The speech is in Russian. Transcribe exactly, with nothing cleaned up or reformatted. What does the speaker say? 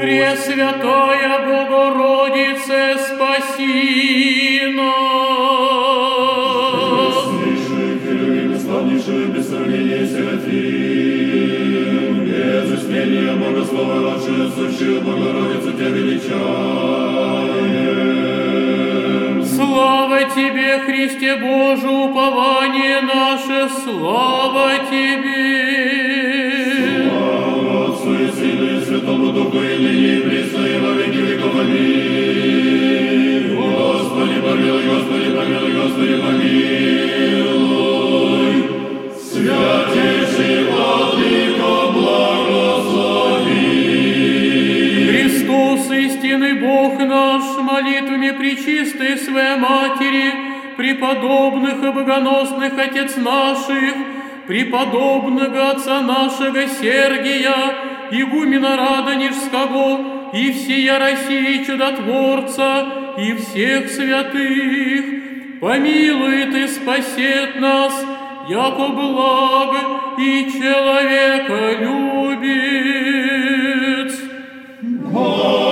Пресвятая Богородице, спаси нас. Честнейший, херувим, славнейший, без сравнения Серафим, без истления Богослова, родшая, сущая Богородица, Тебя величаем. Слава Тебе, Христе Боже, упование наше, слава Тебе. Слава Отцу и Сыну и Святому Духу, и ныне, и присно, и во веки веков. Аминь. Господи, помилуй, Господи, помилуй, Господи, помилуй. Святейший Владыко, благослови. Христос, истинный Бог наш, молитвами пречистой Своей Матери, преподобных и богоносных Отец наших, преподобного Отца нашего Сергия, игумена Радонежского, и всея России Чудотворца, и всех святых, помилует и спасет нас, яко благ и человека любит.